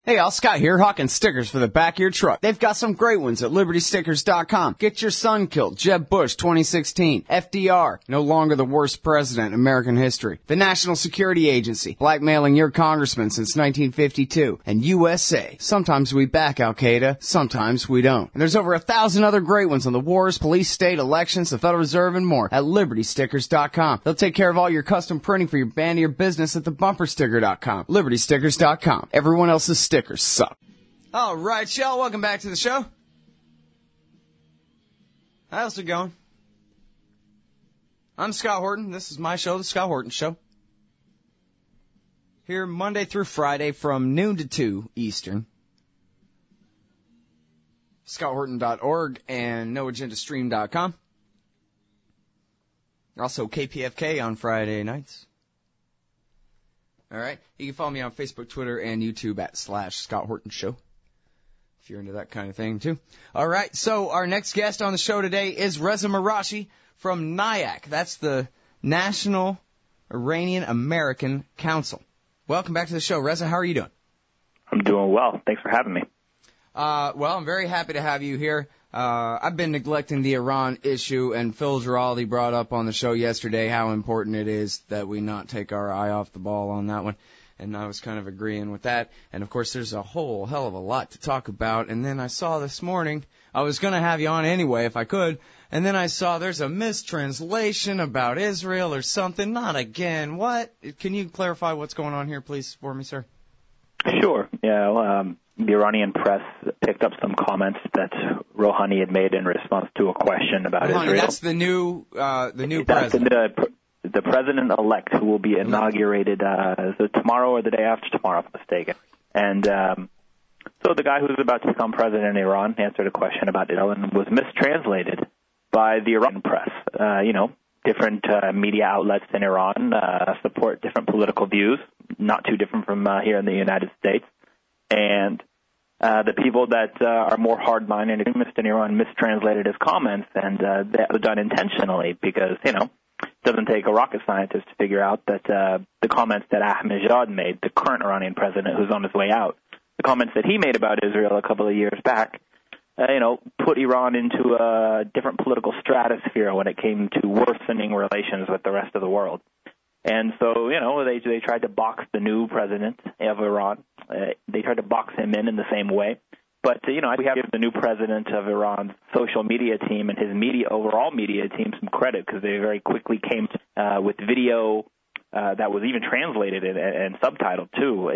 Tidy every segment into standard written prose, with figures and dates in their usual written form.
Hey, all, Scott here, hawking stickers for the back of your truck. They've got some great ones at LibertyStickers.com. Get your son killed, Jeb Bush 2016. FDR, no longer the worst president in American history. The National Security Agency, blackmailing your congressman since 1952. And USA, sometimes we back Al-Qaeda, sometimes we don't. And there's over 1,000 other great ones on the wars, police, state, elections, the Federal Reserve, and more at LibertyStickers.com. They'll take care of all your custom printing for your band or your business at thebumpersticker.com. LibertyStickers.com. Everyone else's stickers suck. All right, y'all, welcome back to the show. How's it going? I'm Scott Horton. This is my show, The Scott Horton Show. Here Monday through Friday from noon to 2 Eastern. ScottHorton.org and NoAgendaStream.com. Also KPFK on Friday nights. All right. You can follow me on Facebook, Twitter, and YouTube at /Scott Horton Show. If you're into that kind of thing, too. All right. So our next guest on the show today is Reza Marashi from NIAC. That's the National Iranian American Council. Welcome back to the show. Reza, how are you doing? I'm doing well. Thanks for having me. Well, I'm very happy to have you here. I've been neglecting the Iran issue, and Phil Giraldi brought up on the show yesterday how important it is that we not take our eye off the ball on that one, and I was kind of agreeing with that. And, of course, there's a whole hell of a lot to talk about, and then I saw this morning, I was going to have you on anyway if I could, and then I saw there's a mistranslation about Israel or something. Not again. What? Can you clarify what's going on here, please, for me, sir? Sure. Yeah, well, the Iranian press picked up some comments that Rouhani had made in response to a question about Israel. That's the new president. The president-elect who will be inaugurated tomorrow or the day after tomorrow, if I'm mistaken. And so the guy who's about to become president in Iran answered a question about Israel and was mistranslated by the Iranian press. Different media outlets in Iran support different political views, not too different from here in the United States. And the people that are more hardline and extremist in Iran mistranslated his comments, and that was done intentionally because, it doesn't take a rocket scientist to figure out that the comments that Ahmadinejad made, the current Iranian president who's on his way out, the comments that he made about Israel a couple of years back, put Iran into a different political stratosphere when it came to worsening relations with the rest of the world. And so, they tried to box the new president of Iran. They tried to box him in the same way. But, we have to give the new president of Iran's social media team and his overall media team some credit because they very quickly came with video that was even translated and subtitled, too,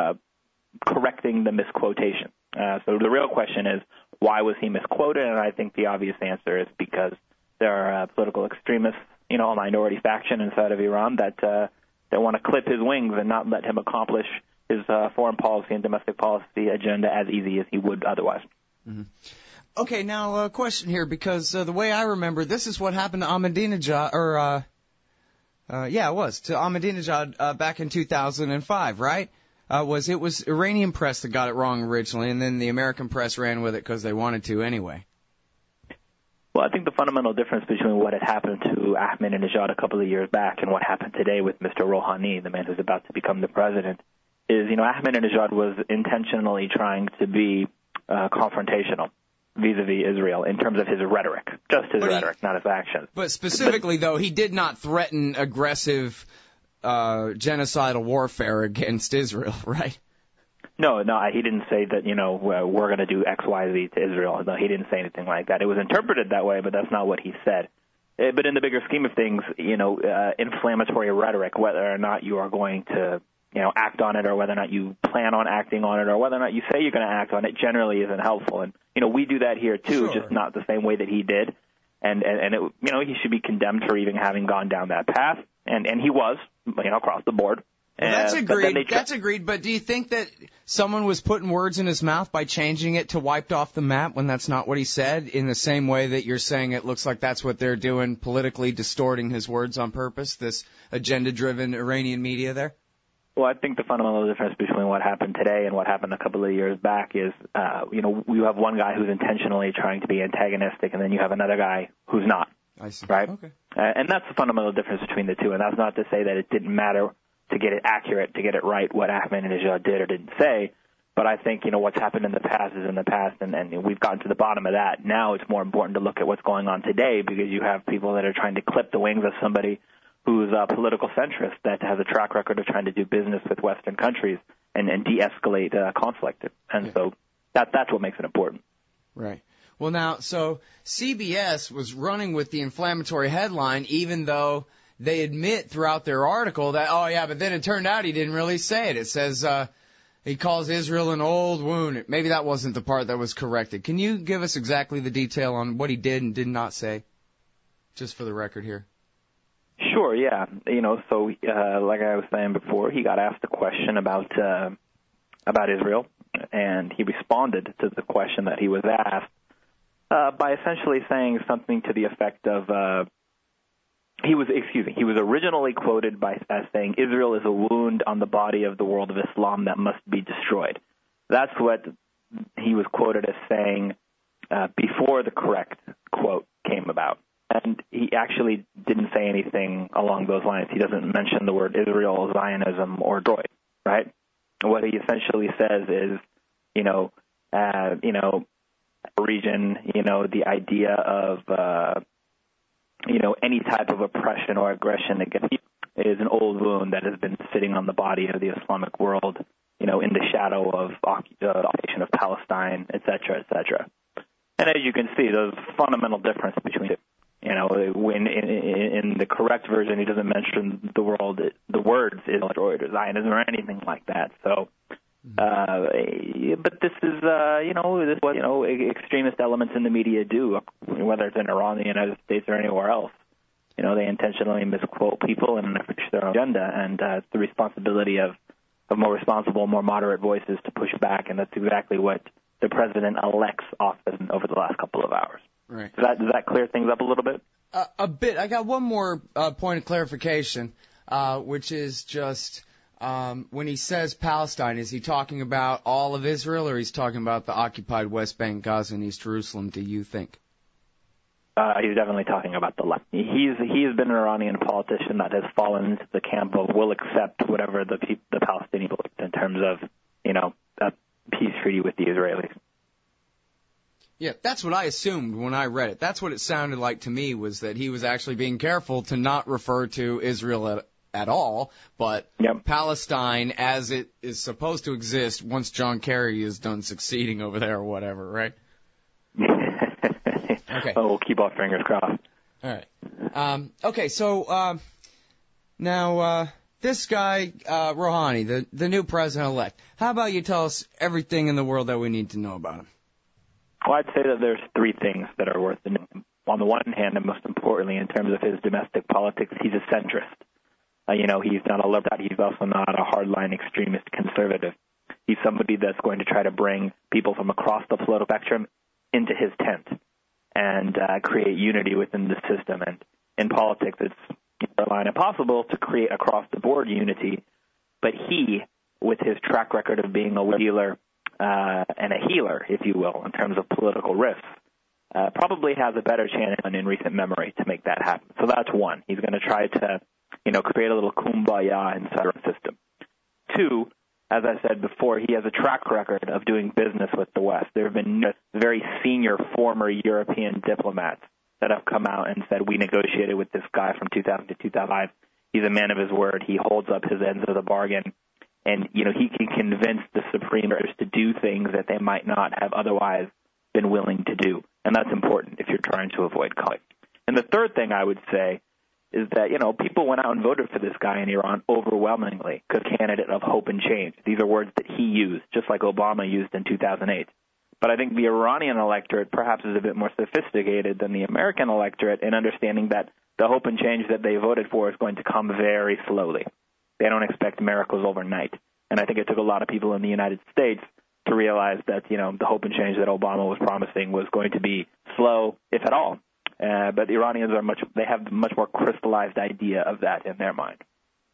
correcting the misquotation. So the real question is, why was he misquoted? And I think the obvious answer is because there are political extremists, a minority faction inside of Iran that want to clip his wings and not let him accomplish his foreign policy and domestic policy agenda as easy as he would otherwise. Mm-hmm. Okay, now a question here, because the way I remember, this is what happened to Ahmadinejad, to Ahmadinejad back in 2005, right? It was Iranian press that got it wrong originally, and then the American press ran with it because they wanted to anyway. Well, I think the fundamental difference between what had happened to Ahmadinejad a couple of years back and what happened today with Mr. Rouhani, the man who's about to become the president, is, Ahmadinejad was intentionally trying to be confrontational vis-a-vis Israel in terms of his rhetoric, just his rhetoric, not his actions. But specifically, though, he did not threaten aggressive genocidal warfare against Israel, right? No, he didn't say that, we're going to do X, Y, Z to Israel. No, he didn't say anything like that. It was interpreted that way, but that's not what he said. But in the bigger scheme of things, inflammatory rhetoric, whether or not you are going to, act on it or whether or not you plan on acting on it or whether or not you say you're going to act on it generally isn't helpful. And, we do that here, too, Sure. just not the same way that he did. And he should be condemned for even having gone down that path. And he was, across the board. Well, that's agreed. That's agreed. But do you think that someone was putting words in his mouth by changing it to wiped off the map when that's not what he said, in the same way that you're saying it looks like that's what they're doing, politically distorting his words on purpose, this agenda-driven Iranian media there? Well, I think the fundamental difference between what happened today and what happened a couple of years back is, you have one guy who's intentionally trying to be antagonistic, and then you have another guy who's not. I see. Right? Okay. And that's the fundamental difference between the two. And that's not to say that it didn't matter to get it accurate, to get it right, what Ahmadinejad did or didn't say. But I think, what's happened in the past is in the past, and we've gotten to the bottom of that. Now it's more important to look at what's going on today, because you have people that are trying to clip the wings of somebody who's a political centrist that has a track record of trying to do business with Western countries and de-escalate conflict. And so that's what makes it important. Right. Well, now, so CBS was running with the inflammatory headline, even though they admit throughout their article that, oh, yeah, but then it turned out he didn't really say it. It says he calls Israel an old wound. Maybe that wasn't the part that was corrected. Can you give us exactly the detail on what he did and did not say, just for the record here? Sure, yeah. So like I was saying before, he got asked a question about Israel, and he responded to the question that he was asked by essentially saying something to the effect of he was originally quoted as saying Israel is a wound on the body of the world of Islam that must be destroyed. That's what he was quoted as saying before the correct quote came about. And he actually didn't say anything along those lines. He doesn't mention the word Israel, Zionism, or droid, right? What he essentially says is, region, the idea of, any type of oppression or aggression against people is an old wound that has been sitting on the body of the Islamic world, in the shadow of occupation of Palestine, et cetera, et cetera. And as you can see, there's a fundamental difference between the two. When in the correct version, he doesn't mention the words Israel or Zionism or anything like that. So, but this is, this is what, extremist elements in the media do, whether it's in Iran, the United States, or anywhere else. They intentionally misquote people and push their own agenda, and it's the responsibility of more responsible, more moderate voices to push back, and that's exactly what the president-elect's office over the last couple of hours. Right. Does that clear things up a little bit? A bit. I got one more point of clarification, which is just when he says Palestine, is he talking about all of Israel, or he's talking about the occupied West Bank, Gaza, and East Jerusalem, do you think? He's definitely talking about the left. He's been an Iranian politician that has fallen into the camp of will accept whatever the Palestinian people in terms of, a peace treaty with the Israelis. Yeah, that's what I assumed when I read it. That's what it sounded like to me, was that he was actually being careful to not refer to Israel at all, but Palestine as it is supposed to exist once John Kerry is done succeeding over there or whatever, right? Okay. Oh, we'll keep our fingers crossed. All right. Okay, so now this guy, Rouhani, the new president-elect, how about you tell us everything in the world that we need to know about him? Well, I'd say that there's three things that are worth knowing. On the one hand, and most importantly, in terms of his domestic politics, he's a centrist. He's not a liberal. He's also not a hardline extremist conservative. He's somebody that's going to try to bring people from across the political spectrum into his tent and create unity within the system. And in politics, it's borderline impossible to create across-the-board unity. But he, with his track record of being a dealer and a healer, if you will, in terms of political risks, probably has a better chance in recent memory to make that happen. So that's one. He's going to try to, create a little kumbaya inside our system. Two, as I said before, he has a track record of doing business with the West. There have been very senior former European diplomats that have come out and said, we negotiated with this guy from 2000 to 2005. He's a man of his word. He holds up his ends of the bargain. And, he can convince the Supreme Leaders to do things that they might not have otherwise been willing to do. And that's important if you're trying to avoid conflict. And the third thing I would say is that, people went out and voted for this guy in Iran overwhelmingly, a candidate of hope and change. These are words that he used, just like Obama used in 2008. But I think the Iranian electorate perhaps is a bit more sophisticated than the American electorate in understanding that the hope and change that they voted for is going to come very slowly. They don't expect miracles overnight. And I think it took a lot of people in the United States to realize that, the hope and change that Obama was promising was going to be slow, if at all. But the Iranians they have a much more crystallized idea of that in their mind.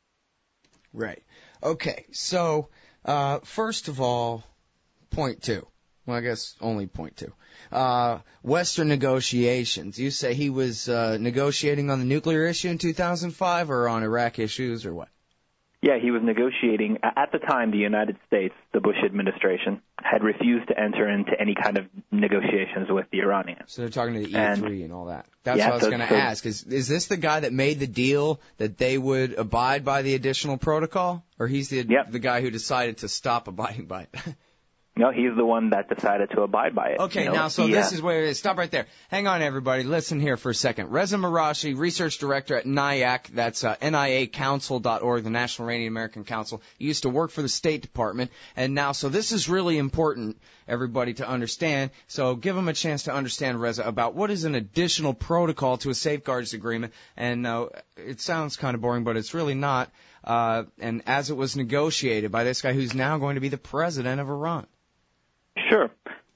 Right. Okay. So, first of all, point two. Well, I guess only point two. Western negotiations. You say he was negotiating on the nuclear issue in 2005 or on Iraq issues or what? Yeah, he was negotiating. At the time, the United States, the Bush administration, had refused to enter into any kind of negotiations with the Iranians. So they're talking to the E3 and all that. That's yeah, what I was going to ask. Is this the guy that made the deal that they would abide by the additional protocol? Or he's the guy who decided to stop abiding by it? No, he's the one that decided to abide by it. Okay, now, so this is where it is. Stop right there. Hang on, everybody. Listen here for a second. Reza Marashi, research director at NIAC, that's NIACouncil.org, the National Iranian American Council. He used to work for the State Department, and now, so this is really important, everybody, to understand. So give them a chance to understand, Reza, about what is an additional protocol to a safeguards agreement. And it sounds kind of boring, but it's really not. And as it was negotiated by this guy who's now going to be the president of Iran. Sure.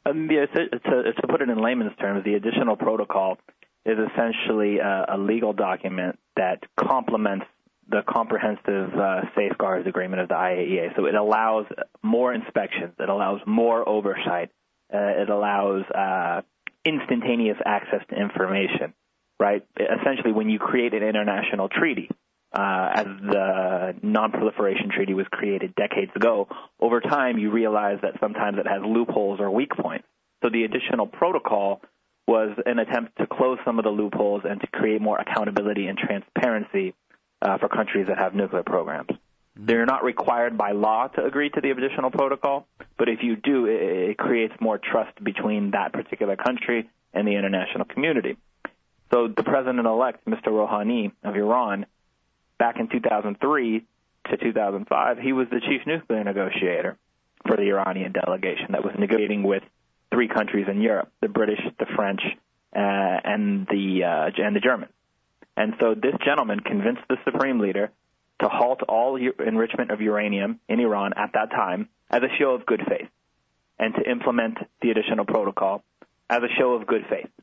To put it in layman's terms, the additional protocol is essentially a legal document that complements the comprehensive safeguards agreement of the IAEA. So it allows more inspections. It allows more oversight. It allows instantaneous access to information, right? Essentially, when you create an international treaty, as the Non-Proliferation Treaty was created decades ago, over time you realize that sometimes it has loopholes or weak points. So the additional protocol was an attempt to close some of the loopholes and to create more accountability and transparency for countries that have nuclear programs. They're not required by law to agree to the additional protocol, but if you do, it creates more trust between that particular country and the international community. So the president-elect, Mr. Rouhani of Iran, back in 2003 to 2005, he was the chief nuclear negotiator for the Iranian delegation that was negotiating with three countries in Europe, the British, the French, and the Germans. And so this gentleman convinced the supreme leader to halt all enrichment of uranium in Iran at that time as a show of good faith, and to implement the additional protocol as a show of good faith.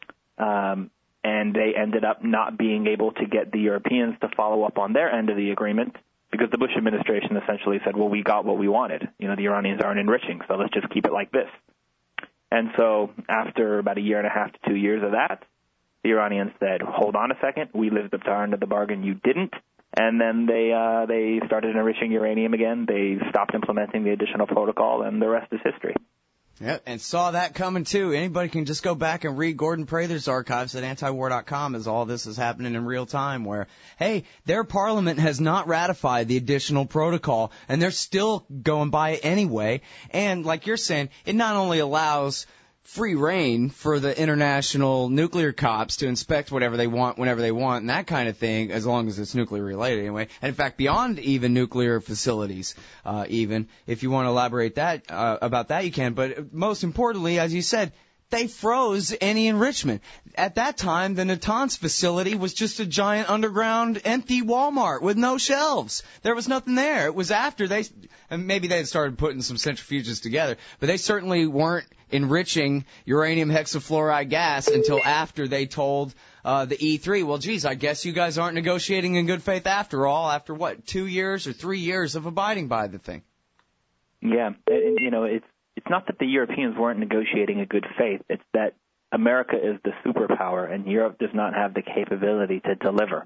And they ended up not being able to get the Europeans to follow up on their end of the agreement because the Bush administration essentially said, well, we got what we wanted. You know, the Iranians aren't enriching, so let's just keep it like this. And so after about 1.5 to 2 years of that, the Iranians said, hold on a second, we lived up to our end of the bargain, you didn't. And then they started enriching uranium again. They stopped implementing the additional protocol, and the rest is history. Yep, and saw that coming, too. Anybody can just go back and read Gordon Prather's archives at antiwar.com as all this is happening in real time where, hey, their parliament has not ratified the additional protocol, and they're still going by it anyway. And like you're saying, it not only allows free reign for the international nuclear cops to inspect whatever they want, whenever they want, and that kind of thing, as long as it's nuclear related anyway. And in fact, beyond even nuclear facilities, even if you want to elaborate that about that, you can. But most importantly, as you said, they froze any enrichment. At that time, the Natanz facility was just a giant underground empty Walmart with no shelves. There was nothing there. It was after and maybe they had started putting some centrifuges together, but they certainly weren't enriching uranium hexafluoride gas until after they told the E3, well, geez, I guess you guys aren't negotiating in good faith after all, after what, 2 years or 3 years of abiding by the thing. Yeah, and, you know, it's not that the Europeans weren't negotiating in good faith. It's that America is the superpower, and Europe does not have the capability to deliver.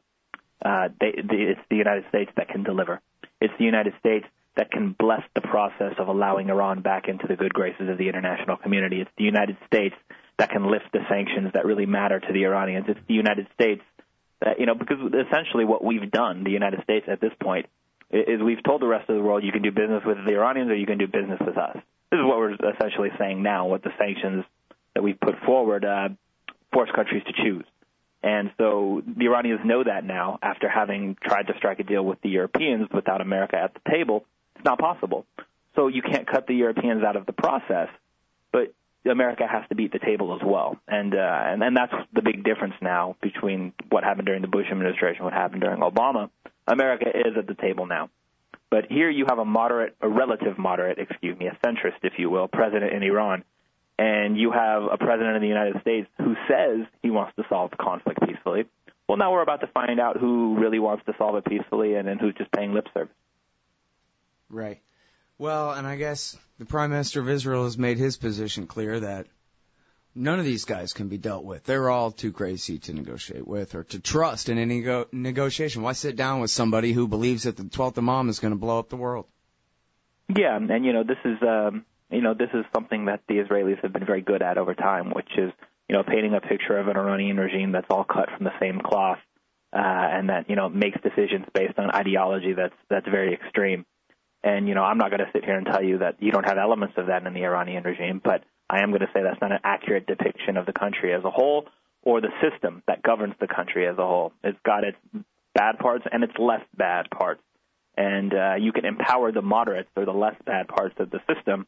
It's the United States that can deliver. It's the United States that can bless the process of allowing Iran back into the good graces of the international community. It's the United States that can lift the sanctions that really matter to the Iranians. It's the United States that, you know, because essentially what we've done, the United States at this point, is we've told the rest of the world you can do business with the Iranians or you can do business with us. This is what we're essentially saying now, what the sanctions that we've put forward force countries to choose. And so the Iranians know that now, after having tried to strike a deal with the Europeans without America at the table. It's not possible. So you can't cut the Europeans out of the process, but America has to be at the table as well. And that's the big difference now between what happened during the Bush administration and what happened during Obama. America is at the table now. But here you have a relative moderate, a centrist, if you will, president in Iran. And you have a president of the United States who says he wants to solve the conflict peacefully. Well, now we're about to find out who really wants to solve it peacefully and who's just paying lip service. Right. Well, and I guess the Prime Minister of Israel has made his position clear that none of these guys can be dealt with. They're all too crazy to negotiate with or to trust in any negotiation. Why sit down with somebody who believes that the 12th Imam is going to blow up the world? Yeah, and this is something that the Israelis have been very good at over time, which is painting a picture of an Iranian regime that's all cut from the same cloth, and that makes decisions based on ideology that's very extreme. And I'm not going to sit here and tell you that you don't have elements of that in the Iranian regime, but I am going to say that's not an accurate depiction of the country as a whole or the system that governs the country as a whole. It's got its bad parts and its less bad parts. And you can empower the moderates or the less bad parts of the system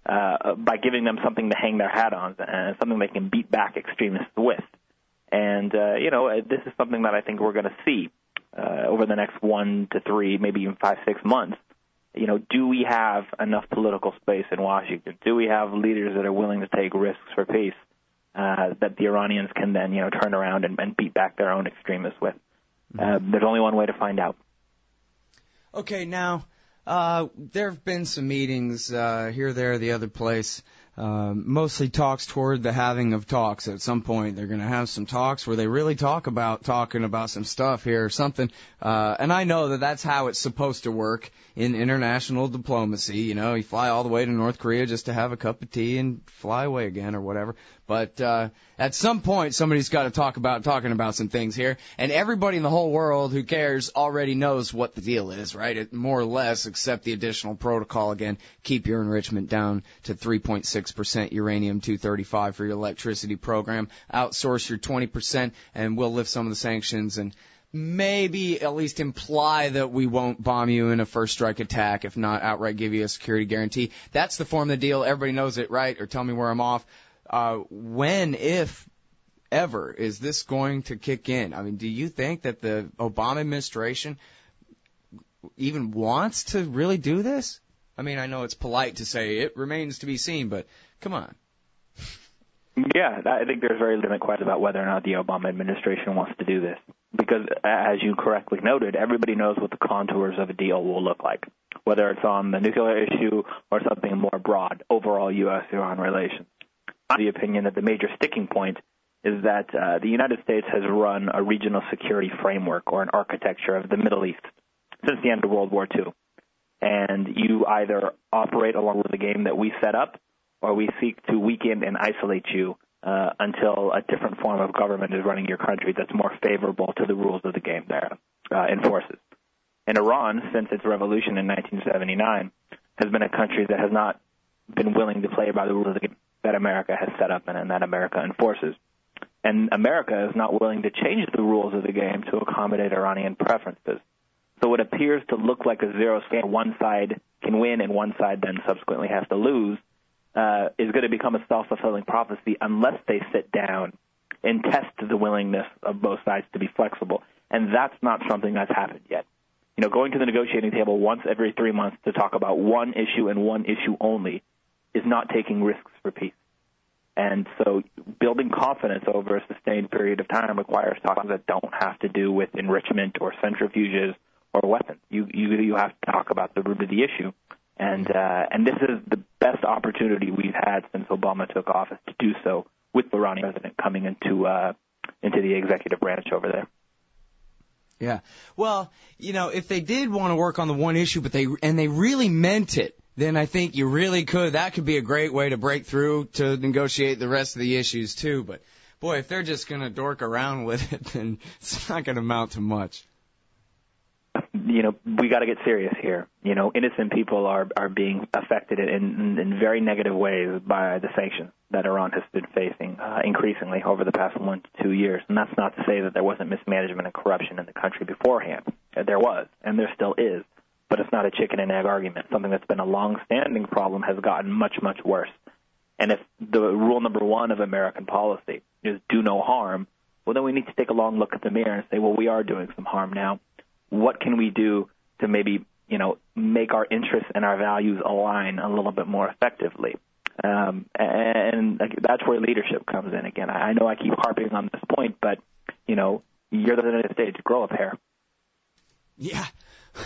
by giving them something to hang their hat on and something they can beat back extremists with. And, this is something that I think we're going to see over the next 1 to 3, maybe even 5, 6 months. Do we have enough political space in Washington? Do we have leaders that are willing to take risks for peace that the Iranians can then, turn around and beat back their own extremists with? There's only one way to find out. Okay, now, there have been some meetings here, there, the other place, mostly talks toward the having of talks. At some point, they're going to have some talks where they really talking about some stuff here or something. And I know that that's how it's supposed to work in international diplomacy. You fly all the way to North Korea just to have a cup of tea and fly away again or whatever. But at some point, somebody's got to talking about some things here. And everybody in the whole world who cares already knows what the deal is, right? It more or less, except the additional protocol again, keep your enrichment down to 3.6% uranium-235 for your electricity program. Outsource your 20%, and we'll lift some of the sanctions and maybe at least imply that we won't bomb you in a first strike attack, if not outright give you a security guarantee. That's the form of the deal. Everybody knows it, right? Or tell me where I'm off. When, if ever, is this going to kick in? I mean, do you think that the Obama administration even wants to really do this? I mean, I know it's polite to say it remains to be seen, but come on. Yeah, I think there's very legitimate questions about whether or not the Obama administration wants to do this. Because, as you correctly noted, everybody knows what the contours of a deal will look like, whether it's on the nuclear issue or something more broad, overall U.S.-Iran relations. I'm of the opinion that the major sticking point is that the United States has run a regional security framework or an architecture of the Middle East since the end of World War II. And you either operate along with the game that we set up, or we seek to weaken and isolate you until a different form of government is running your country that's more favorable to the rules of the game there enforces. And Iran, since its revolution in 1979, has been a country that has not been willing to play by the rules of the game that America has set up and that America enforces. And America is not willing to change the rules of the game to accommodate Iranian preferences. So it appears to look like a zero sum. One side can win and one side then subsequently has to lose. Is going to become a self-fulfilling prophecy unless they sit down and test the willingness of both sides to be flexible. And that's not something that's happened yet. Going to the negotiating table once every 3 months to talk about one issue and one issue only is not taking risks for peace. And so building confidence over a sustained period of time requires talks that don't have to do with enrichment or centrifuges or weapons. You have to talk about the root of the issue. And this is the best opportunity we've had since Obama took office to do so with the Iranian president coming into the executive branch over there. Yeah. Well, if they did want to work on the one issue, but they really meant it, then I think you really could. That could be a great way to break through to negotiate the rest of the issues too. But boy, if they're just going to dork around with it, then it's not going to amount to much. We got to get serious here. Innocent people are being affected in very negative ways by the sanctions that Iran has been facing increasingly over the past 1 to 2 years. And that's not to say that there wasn't mismanagement and corruption in the country beforehand. There was, and there still is. But it's not a chicken and egg argument. Something that's been a long-standing problem has gotten much, much worse. And if the rule number one of American policy is do no harm, well, then we need to take a long look at the mirror and say, well, we are doing some harm now. What can we do to maybe, make our interests and our values align a little bit more effectively? And that's where leadership comes in again. I know I keep harping on this point, but, you're the United States. Grow a pair. Yeah.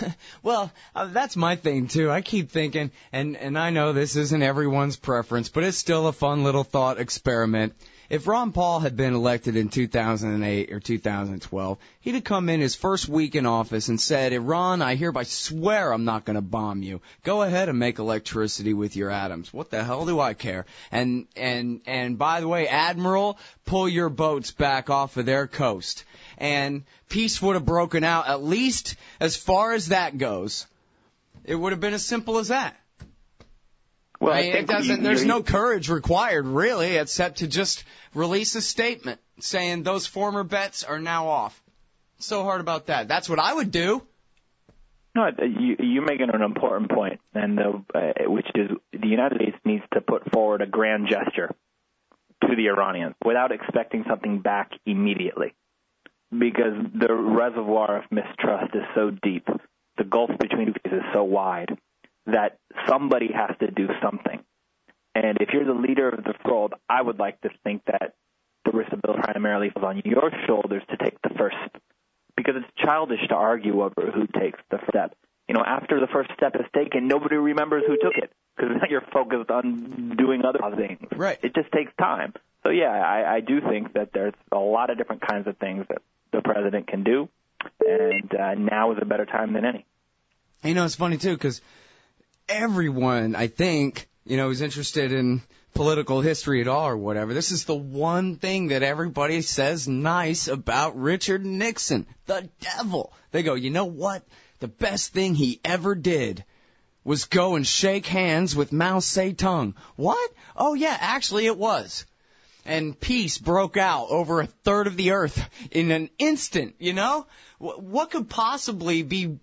Well, that's my thing, too. I keep thinking, and I know this isn't everyone's preference, but it's still a fun little thought experiment. If Ron Paul had been elected in 2008 or 2012, he'd have come in his first week in office and said, Iran, I hereby swear I'm not going to bomb you. Go ahead and make electricity with your atoms. What the hell do I care? And by the way, Admiral, pull your boats back off of their coast. And peace would have broken out, at least as far as that goes. It would have been as simple as that. Well, there's no courage required, really, except to just release a statement saying those former bets are now off. So hard about that. That's what I would do. No, you're making an important point, and which is the United States needs to put forward a grand gesture to the Iranians without expecting something back immediately, because the reservoir of mistrust is so deep, the gulf between two is so wide, that somebody has to do something. And if you're the leader of the world, I would like to think that the responsibility primarily falls on your shoulders to take the first step, because it's childish to argue over who takes the first step. You know, after the first step is taken, nobody remembers who took it, because now you're focused on doing other things. Right. It just takes time. So, yeah, I do think that there's a lot of different kinds of things that the president can do, and now is a better time than any. You know, it's funny, too, because everyone, I think, is interested in political history at all or whatever. This is the one thing that everybody says nice about Richard Nixon, the devil. They go, you know what? The best thing he ever did was go and shake hands with Mao Zedong. What? Oh, yeah, actually it was. And peace broke out over a third of the earth in an instant, What could possibly be,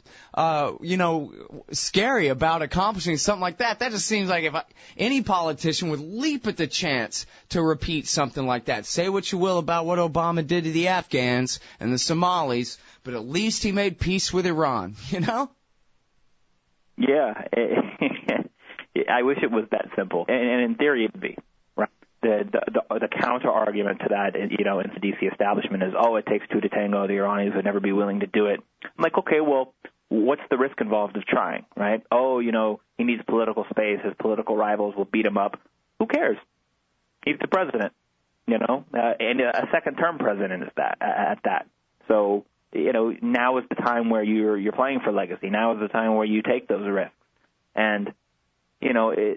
scary about accomplishing something like that? That just seems like if any politician would leap at the chance to repeat something like that. Say what you will about what Obama did to the Afghans and the Somalis, but at least he made peace with Iran, Yeah. I wish it was that simple. And in theory, it would be. The counter argument to that, in the DC establishment is, it takes two to tango. The Iranians would never be willing to do it. I'm like, okay, well, what's the risk involved of trying, right? He needs political space. His political rivals will beat him up. Who cares? He's the president, and a second-term president is at that. So, now is the time where you're playing for legacy. Now is the time where you take those risks, and the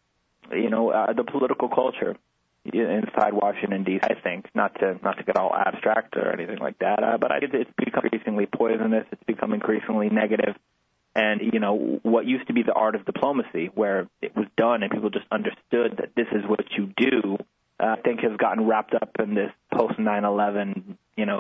political culture inside Washington, D.C., I think, not to get all abstract or anything like that, but it's become increasingly poisonous. It's become increasingly negative. And, what used to be the art of diplomacy, where it was done and people just understood that this is what you do, I think has gotten wrapped up in this post-9/11,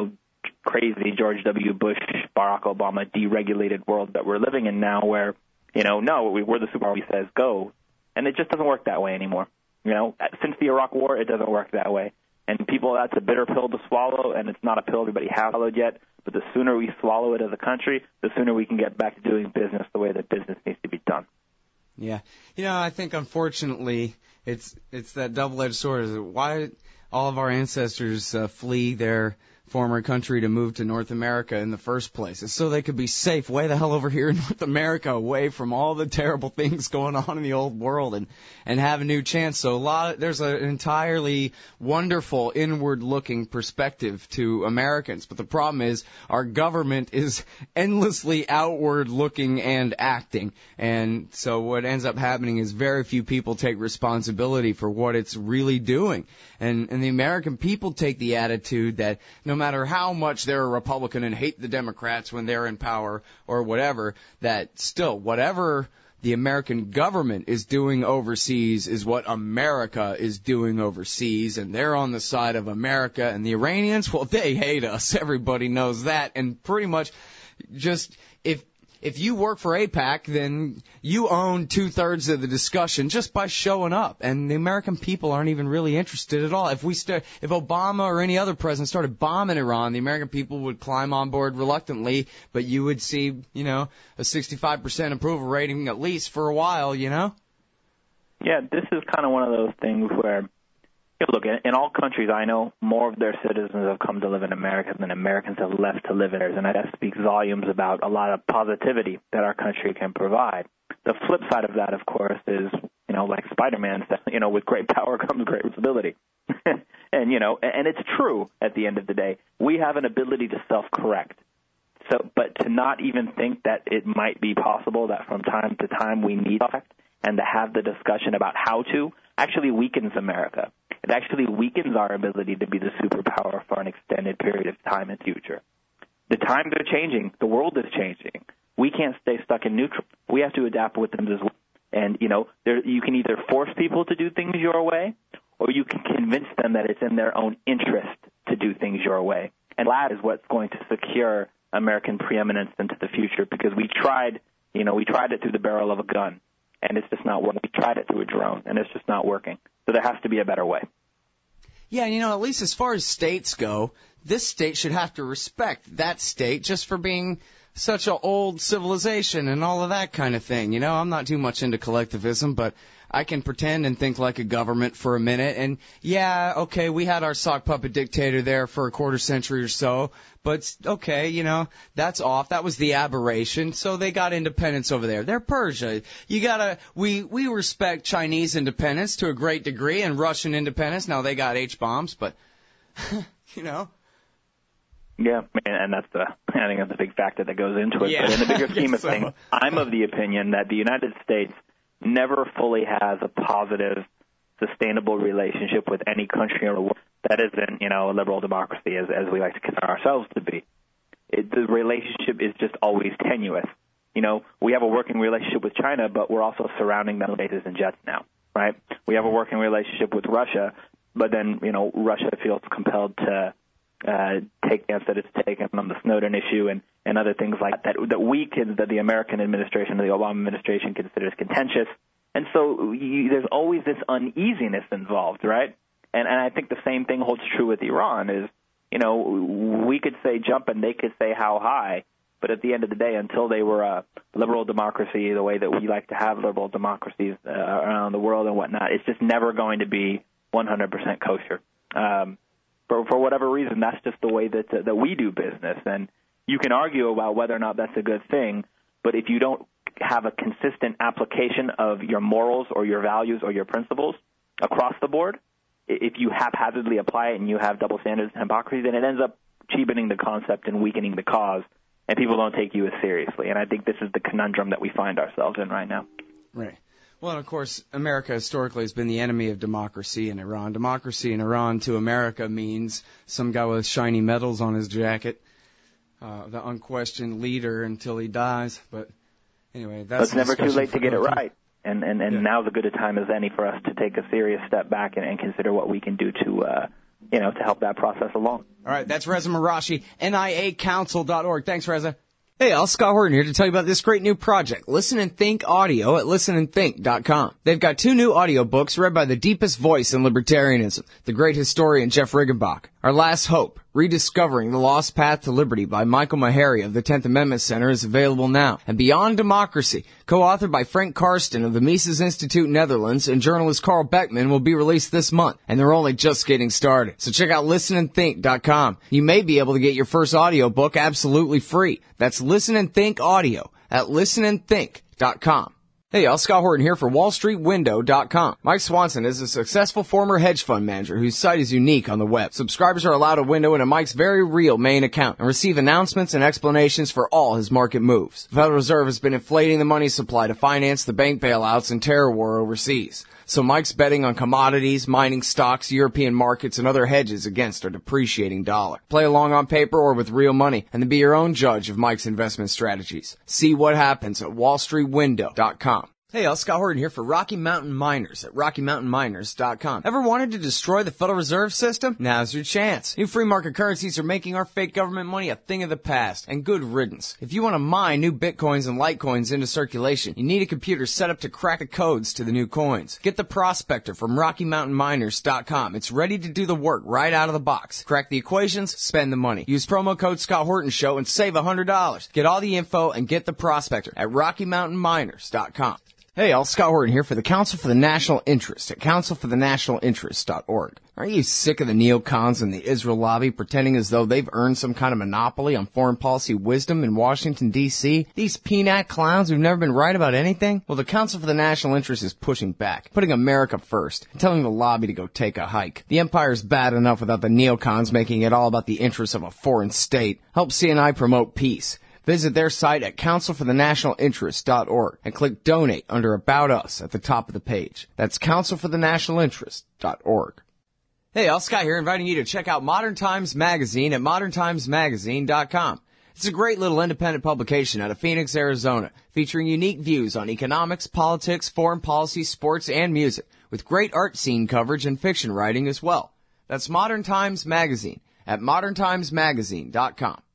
crazy George W. Bush, Barack Obama deregulated world that we're living in now, where, no, we're the superpower, he says go. And it just doesn't work that way anymore. Since the Iraq War, it doesn't work that way. And people, that's a bitter pill to swallow, and it's not a pill everybody has swallowed yet. But the sooner we swallow it as a country, the sooner we can get back to doing business the way that business needs to be done. Yeah. I think, unfortunately, it's that double-edged sword. Why all of our ancestors flee their former country to move to North America in the first place? It's so they could be safe way the hell over here in North America, away from all the terrible things going on in the old world, and have a new chance. So there's an entirely wonderful inward-looking perspective to Americans. But the problem is our government is endlessly outward-looking and acting. And so what ends up happening is very few people take responsibility for what it's really doing. And the American people take the attitude that no matter how much they're a Republican and hate the Democrats when they're in power or whatever, that still whatever the American government is doing overseas is what America is doing overseas, and they're on the side of America. And the Iranians, well, they hate us. Everybody knows that. And pretty much just if you work for AIPAC, then you own 2/3 of the discussion just by showing up. And the American people aren't even really interested at all. If Obama or any other president started bombing Iran, the American people would climb on board reluctantly, but you would see, a 65% approval rating at least for a while, Yeah, this is kind of one of those things where, look, in all countries I know, more of their citizens have come to live in America than Americans have left to live in theirs, and that speaks volumes about a lot of positivity that our country can provide. The flip side of that, of course, is, like Spider-Man said, with great power comes great responsibility. and it's true at the end of the day. We have an ability to self-correct. But to not even think that it might be possible that from time to time we need self-correct and to have the discussion about how to actually weakens America. It actually weakens our ability to be the superpower for an extended period of time in the future. The times are changing. The world is changing. We can't stay stuck in neutral. We have to adapt with them as well. And, you can either force people to do things your way, or you can convince them that it's in their own interest to do things your way. And that is what's going to secure American preeminence into the future, because we tried it through the barrel of a gun, and it's just not working. We tried it through a drone, and it's just not working. So there has to be a better way. Yeah, at least as far as states go, this state should have to respect that state just for being such an old civilization and all of that kind of thing. I'm not too much into collectivism, but I can pretend and think like a government for a minute. And yeah, okay, we had our sock puppet dictator there for a quarter century or so, but okay, that's off. That was the aberration. So they got independence over there. They're Persia. We respect Chinese independence to a great degree and Russian independence. Now they got H-bombs, but, Yeah, and I think that's a big factor that goes into it. Yeah, but in the bigger scheme of things, I'm of the opinion that the United States never fully has a positive, sustainable relationship with any country in the world that isn't, a liberal democracy, as we like to consider ourselves to be. The relationship is just always tenuous. We have a working relationship with China, but we're also surrounding them with bases and jets now, right? We have a working relationship with Russia, but then, Russia feels compelled to take the stance that it's taken on the Snowden issue and other things like that that the American administration, the Obama administration, considers contentious. And so there's always this uneasiness involved, right? And I think the same thing holds true with Iran is, we could say jump and they could say how high, but at the end of the day, until they were a liberal democracy, the way that we like to have liberal democracies around the world and whatnot, it's just never going to be 100% kosher. For whatever reason, that's just the way that we do business. And you can argue about whether or not that's a good thing, but if you don't have a consistent application of your morals or your values or your principles across the board, if you haphazardly apply it and you have double standards and hypocrisy, then it ends up cheapening the concept and weakening the cause, and people don't take you as seriously. And I think this is the conundrum that we find ourselves in right now. Right. Well, and of course, America historically has been the enemy of democracy in Iran. Democracy in Iran to America means some guy with shiny medals on his jacket, the unquestioned leader until he dies. But anyway, that's it's never too late to get it right. And now's as good a time as any for us to take a serious step back and consider what we can do to help that process along. All right, that's Reza Marashi, NIACouncil.org. Thanks, Reza. Hey, all, Scott Horton here to tell you about this great new project, Listen and Think Audio at listenandthink.com. They've got 2 new audiobooks read by the deepest voice in libertarianism, the great historian Jeff Riggenbach. Our Last Hope, Rediscovering the Lost Path to Liberty by Michael Maharrey of the 10th Amendment Center is available now. And Beyond Democracy, co-authored by Frank Karsten of the Mises Institute Netherlands and journalist Carl Beckman, will be released this month. And they're only just getting started. So check out listenandthink.com. You may be able to get your first audiobook absolutely free. That's Listen and Think Audio at listenandthink.com. Hey y'all, Scott Horton here for WallStreetWindow.com. Mike Swanson is a successful former hedge fund manager whose site is unique on the web. Subscribers are allowed a window into Mike's very real main account and receive announcements and explanations for all his market moves. The Federal Reserve has been inflating the money supply to finance the bank bailouts and terror war overseas. So Mike's betting on commodities, mining stocks, European markets, and other hedges against our depreciating dollar. Play along on paper or with real money, and then be your own judge of Mike's investment strategies. See what happens at WallStreetWindow.com. Hey, y'all, Scott Horton here for Rocky Mountain Miners at RockyMountainMiners.com. Ever wanted to destroy the Federal Reserve System? Now's your chance. New free market currencies are making our fake government money a thing of the past, and good riddance. If you want to mine new Bitcoins and Litecoins into circulation, you need a computer set up to crack the codes to the new coins. Get the Prospector from RockyMountainMiners.com. It's ready to do the work right out of the box. Crack the equations, spend the money. Use promo code Scott Horton Show and save $100. Get all the info and get the Prospector at RockyMountainMiners.com. Hey, all, Scott Horton here for the Council for the National Interest at councilforthenationalinterest.org. Aren't you sick of the neocons and the Israel lobby pretending as though they've earned some kind of monopoly on foreign policy wisdom in Washington, D.C.? These peanut clowns who've never been right about anything? Well, the Council for the National Interest is pushing back, putting America first, and telling the lobby to go take a hike. The empire's bad enough without the neocons making it all about the interests of a foreign state. Help CNI promote peace. Visit their site at councilforthenationalinterest.org and click Donate under About Us at the top of the page. That's councilforthenationalinterest.org. Hey, all, Scott here, inviting you to check out Modern Times Magazine at moderntimesmagazine.com. It's a great little independent publication out of Phoenix, Arizona, featuring unique views on economics, politics, foreign policy, sports, and music, with great art scene coverage and fiction writing as well. That's Modern Times Magazine at moderntimesmagazine.com.